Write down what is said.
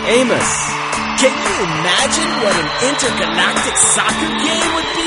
Amos, can you imagine what an intergalactic soccer game would be?